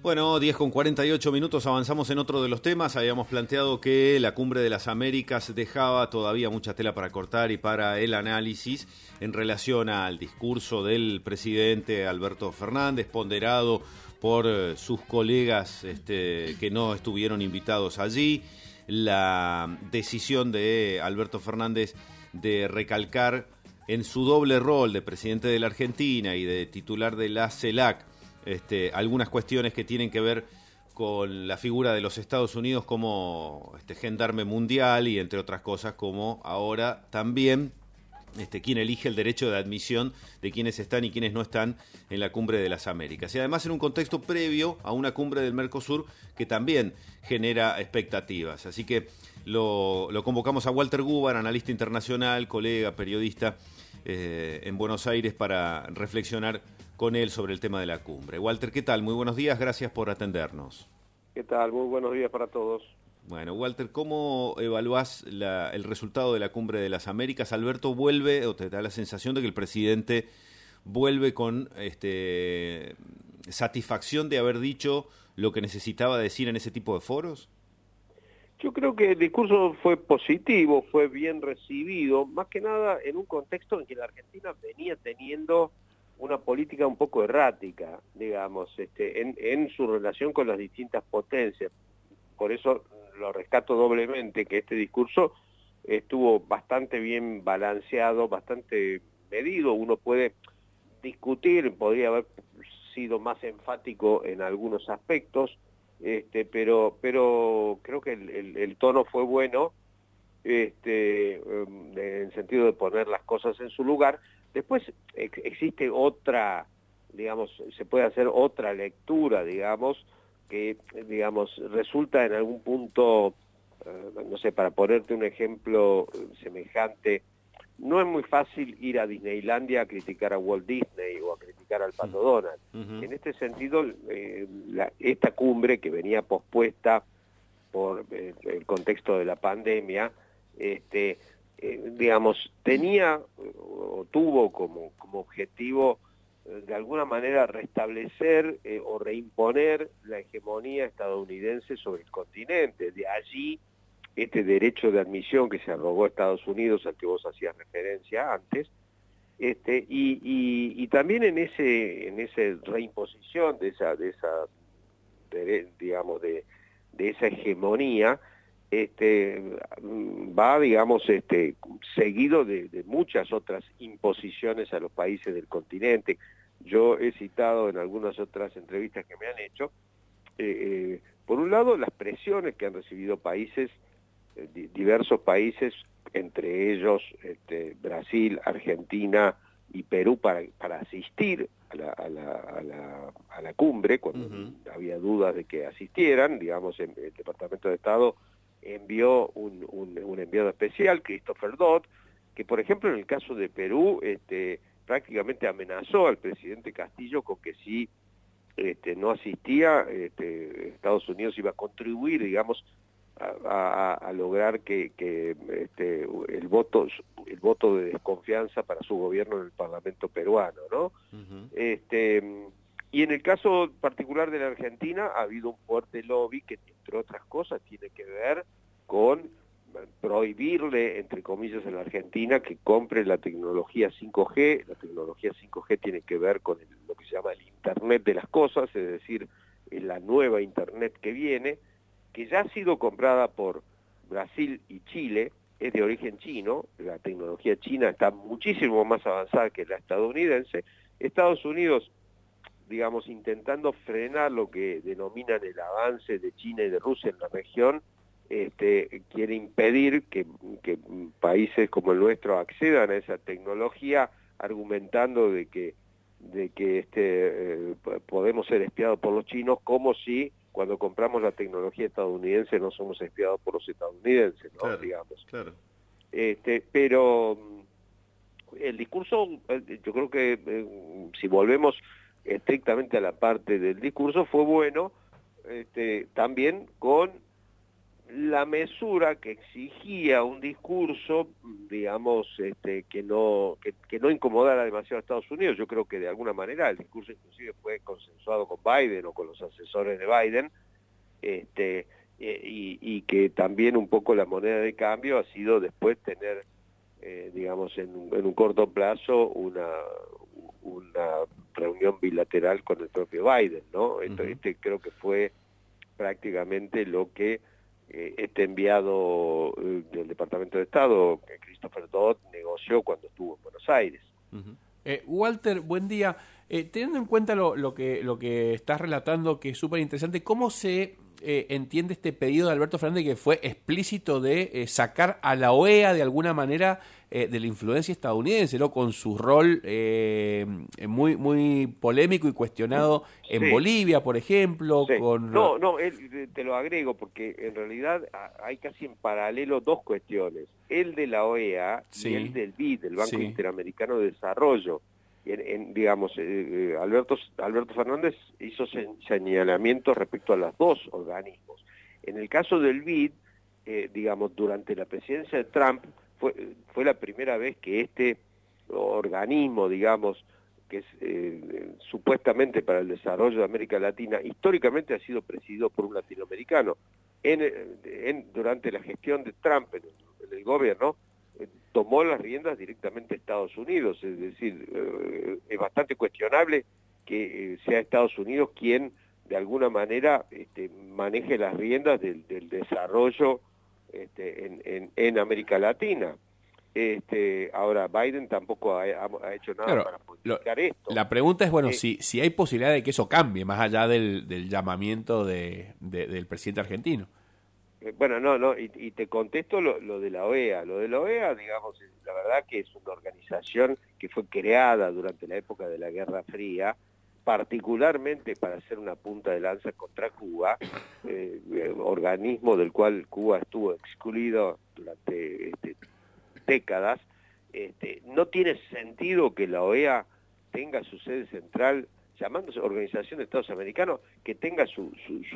Bueno, 10:48 avanzamos en otro de los temas. Habíamos planteado que la Cumbre de las Américas dejaba todavía mucha tela para cortar y para el análisis en relación al discurso del presidente Alberto Fernández, ponderado por sus colegas que no estuvieron invitados allí. La decisión de Alberto Fernández de recalcar en su doble rol de presidente de la Argentina y de titular de la CELAC algunas cuestiones que tienen que ver con la figura de los Estados Unidos como gendarme mundial y entre otras cosas como ahora también quien elige el derecho de admisión de quienes están y quienes no están en la Cumbre de las Américas. Y además en un contexto previo a una cumbre del Mercosur que también genera expectativas. Así que lo convocamos a Walter Gubar, analista internacional, colega, periodista en Buenos Aires, para reflexionar con él sobre el tema de la cumbre. Walter, ¿qué tal? Muy buenos días, gracias por atendernos. ¿Qué tal? Muy buenos días para todos. Bueno, Walter, ¿cómo evaluás el resultado de la Cumbre de las Américas? Alberto vuelve, o te da la sensación de que el presidente vuelve con satisfacción de haber dicho lo que necesitaba decir en ese tipo de foros? Yo creo que el discurso fue positivo, fue bien recibido, más que nada en un contexto en que la Argentina venía teniendo una política un poco errática, digamos, en su relación con las distintas potencias. Por eso lo rescato doblemente, que este discurso estuvo bastante bien balanceado, bastante medido. Uno puede discutir, podría haber sido más enfático en algunos aspectos, pero creo que el tono fue bueno, en el sentido de poner las cosas en su lugar. Después existe otra, digamos, se puede hacer otra lectura, digamos, que, digamos, resulta en algún punto, no sé, para ponerte un ejemplo semejante, no es muy fácil ir a Disneylandia a criticar a Walt Disney o a criticar al Pato Donald. En este sentido, esta cumbre que venía pospuesta por el contexto de la pandemia, digamos, tenía o tuvo como objetivo de alguna manera restablecer o reimponer la hegemonía estadounidense sobre el continente. De allí este derecho de admisión que se arrogó a Estados Unidos, al que vos hacías referencia antes, y también en ese reimposición de esa hegemonía, va, digamos, seguido de muchas otras imposiciones a los países del continente. Yo he citado en algunas otras entrevistas que me han hecho, por un lado, las presiones que han recibido países, diversos países, entre ellos Brasil, Argentina y Perú, para asistir a la cumbre, cuando había dudas de que asistieran. Digamos, el Departamento de Estado envió un enviado especial, Christopher Dodd, que por ejemplo en el caso de Perú prácticamente amenazó al presidente Castillo con que si no asistía, Estados Unidos iba a contribuir, digamos, a lograr que el voto de desconfianza para su gobierno en el Parlamento peruano, ¿no? Y en el caso particular de la Argentina ha habido un fuerte lobby que, entre otras cosas, tiene que ver con prohibirle, entre comillas, a la Argentina que compre la tecnología 5G. La tecnología 5G tiene que ver con lo que se llama el Internet de las cosas, es decir, la nueva Internet que viene, que ya ha sido comprada por Brasil y Chile, es de origen chino. La tecnología china está muchísimo más avanzada que la estadounidense. Estados Unidos, digamos, intentando frenar lo que denominan el avance de China y de Rusia en la región, quiere impedir que países como el nuestro accedan a esa tecnología, argumentando de que podemos ser espiados por los chinos, como si cuando compramos la tecnología estadounidense no somos espiados por los estadounidenses, ¿no? Claro, digamos. Claro. Pero el discurso, yo creo que si volvemos estrictamente a la parte del discurso, fue bueno, también con la mesura que exigía un discurso, digamos, que no incomodara demasiado a Estados Unidos. Yo creo que de alguna manera el discurso inclusive fue consensuado con Biden o con los asesores de Biden, y que también un poco la moneda de cambio ha sido después tener, digamos, en un corto plazo una reunión bilateral con el propio Biden, ¿no? Creo que fue prácticamente lo que este enviado del Departamento de Estado, Christopher Dodd, negoció cuando estuvo en Buenos Aires. Walter, buen día. Teniendo en cuenta lo que estás relatando, que es súper interesante, ¿cómo se entiende este pedido de Alberto Fernández, que fue explícito de sacar a la OEA de alguna manera de la influencia estadounidense, ¿no? Con su rol muy polémico y cuestionado en Sí. Bolivia, por ejemplo? Sí. Con... No, te lo agrego porque en realidad hay casi en paralelo dos cuestiones, el de la OEA Sí. y el del BID, el Banco Sí. Interamericano de Desarrollo. Digamos, Alberto Fernández hizo señalamientos respecto a los dos organismos. En el caso del BID, digamos, durante la presidencia de Trump, fue la primera vez que este organismo, digamos, que es supuestamente para el desarrollo de América Latina, históricamente ha sido presidido por un latinoamericano. Durante la gestión de Trump en el gobierno, tomó las riendas directamente Estados Unidos, es decir, es bastante cuestionable que sea Estados Unidos quien de alguna manera maneje las riendas del desarrollo en América Latina. Ahora, Biden tampoco ha hecho nada, claro, para modificar esto. La pregunta es, bueno, si hay posibilidad de que eso cambie, más allá del llamamiento del presidente argentino. Bueno, no, y te contesto lo de la OEA. Lo de la OEA, digamos, la verdad que es una organización que fue creada durante la época de la Guerra Fría, particularmente para hacer una punta de lanza contra Cuba, organismo del cual Cuba estuvo excluido durante décadas. No tiene sentido que la OEA tenga su sede central, llamándose Organización de Estados Americanos, que tenga su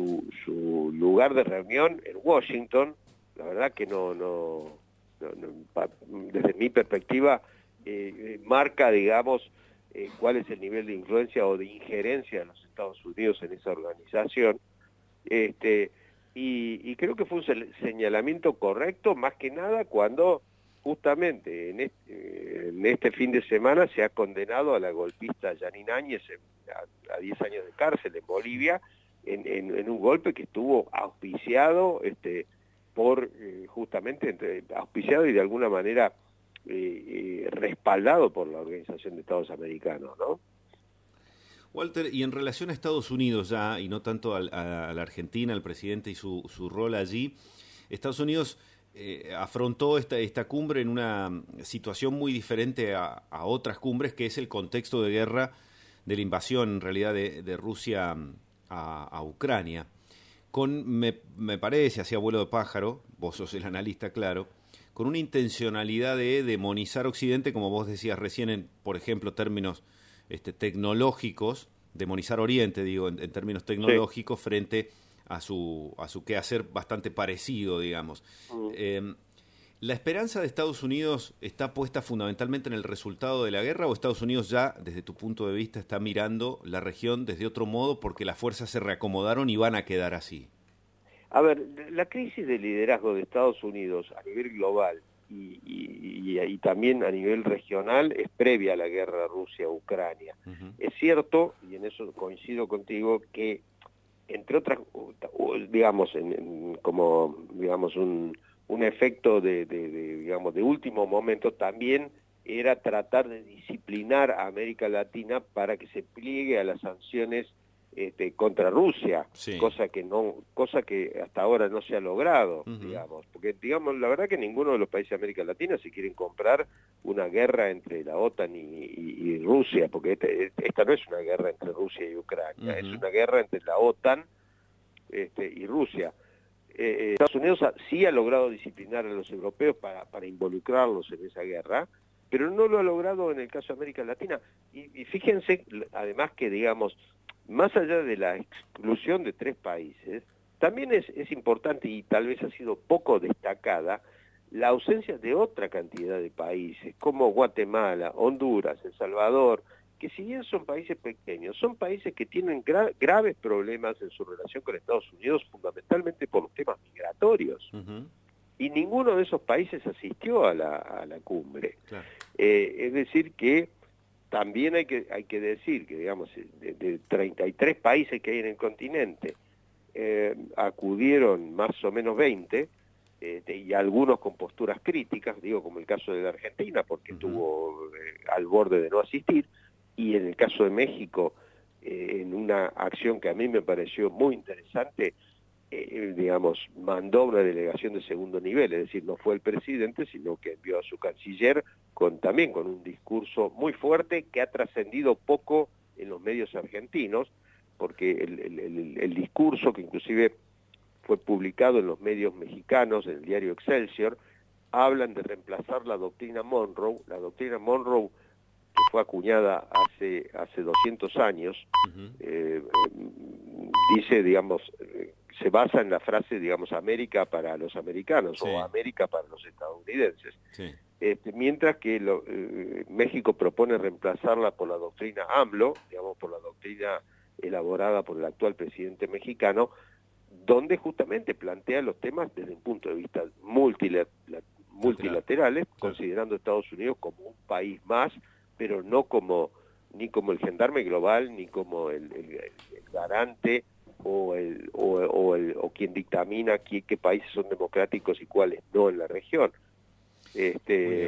lugar de reunión en Washington. La verdad que no desde mi perspectiva, marca, digamos, cuál es el nivel de influencia o de injerencia de los Estados Unidos en esa organización. Y creo que fue un señalamiento correcto, más que nada cuando justamente en este fin de semana se ha condenado a la golpista Yanine Áñez a 10 años de cárcel en Bolivia, en un golpe que estuvo auspiciado auspiciado y de alguna manera respaldado por la Organización de Estados Americanos, ¿no? Walter, y en relación a Estados Unidos ya, y no tanto a la Argentina, al presidente y su rol allí, Estados Unidos afrontó esta cumbre en una situación muy diferente a otras cumbres, que es el contexto de guerra, de la invasión en realidad de Rusia a Ucrania. Me parece, así a vuelo de pájaro, vos sos el analista, claro, con una intencionalidad de demonizar Occidente, como vos decías recién, por ejemplo, términos tecnológicos, demonizar Oriente, digo, en términos tecnológicos, sí, frente a su quehacer bastante parecido, digamos. ¿La esperanza de Estados Unidos está puesta fundamentalmente en el resultado de la guerra, o Estados Unidos ya, desde tu punto de vista, está mirando la región desde otro modo porque las fuerzas se reacomodaron y van a quedar así? A ver, la crisis de liderazgo de Estados Unidos a nivel global y también a nivel regional es previa a la guerra Rusia-Ucrania. Es cierto, y en eso coincido contigo, que entre otras, digamos, como digamos un efecto de último momento, también era tratar de disciplinar a América Latina para que se pliegue a las sanciones contra Rusia, sí, cosa que hasta ahora no se ha logrado, digamos, porque digamos la verdad que ninguno de los países de América Latina se quieren comprar una guerra entre la OTAN y Rusia, porque esta no es una guerra entre Rusia y Ucrania, es una guerra entre la OTAN y Rusia. Estados Unidos sí ha logrado disciplinar a los europeos para involucrarlos en esa guerra, pero no lo ha logrado en el caso de América Latina. Y fíjense, además, que digamos, más allá de la exclusión de 3 países, También es importante, y tal vez ha sido poco destacada, la ausencia de otra cantidad de países, como Guatemala, Honduras, El Salvador, que si bien son países pequeños, son países que tienen graves problemas en su relación con Estados Unidos, fundamentalmente por los temas migratorios. Y ninguno de esos países asistió a la cumbre. Claro. Es decir que también hay que decir que, digamos, de 33 países que hay en el continente, acudieron más o menos 20, y algunos con posturas críticas, digo, como el caso de la Argentina, porque estuvo al borde de no asistir, y en el caso de México, en una acción que a mí me pareció muy interesante, digamos, mandó una delegación de segundo nivel, es decir, no fue el presidente, sino que envió a su canciller también con un discurso muy fuerte que ha trascendido poco en los medios argentinos, porque el discurso, que inclusive fue publicado en los medios mexicanos, en el diario Excelsior, hablan de reemplazar la doctrina Monroe, que fue acuñada hace 200 años, dice, digamos, se basa en la frase, digamos, América para los americanos, o América para los estadounidenses. Sí. Mientras que México propone reemplazarla por la doctrina AMLO, digamos, por la doctrina elaborada por el actual presidente mexicano, donde justamente plantea los temas desde un punto de vista multilaterales, considerando a Estados Unidos como un país más, pero no ni como el gendarme global, ni como el garante o quien dictamina qué países son democráticos y cuáles no en la región. Es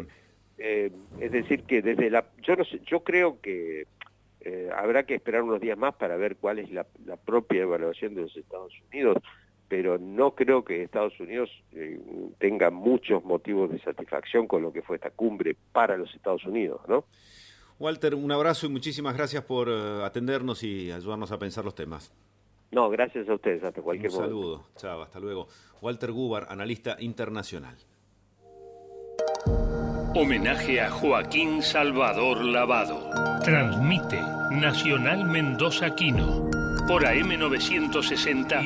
decir que yo creo que habrá que esperar unos días más para ver cuál es la propia evaluación de los Estados Unidos, pero no creo que Estados Unidos tenga muchos motivos de satisfacción con lo que fue esta cumbre para los Estados Unidos, ¿no? Walter, un abrazo y muchísimas gracias por atendernos y ayudarnos a pensar los temas. No, gracias a ustedes, hasta cualquier momento. Un saludo, chao, hasta luego. Walter Gubar, analista internacional. Homenaje a Joaquín Salvador Lavado. Transmite Nacional Mendoza Quino por AM 960.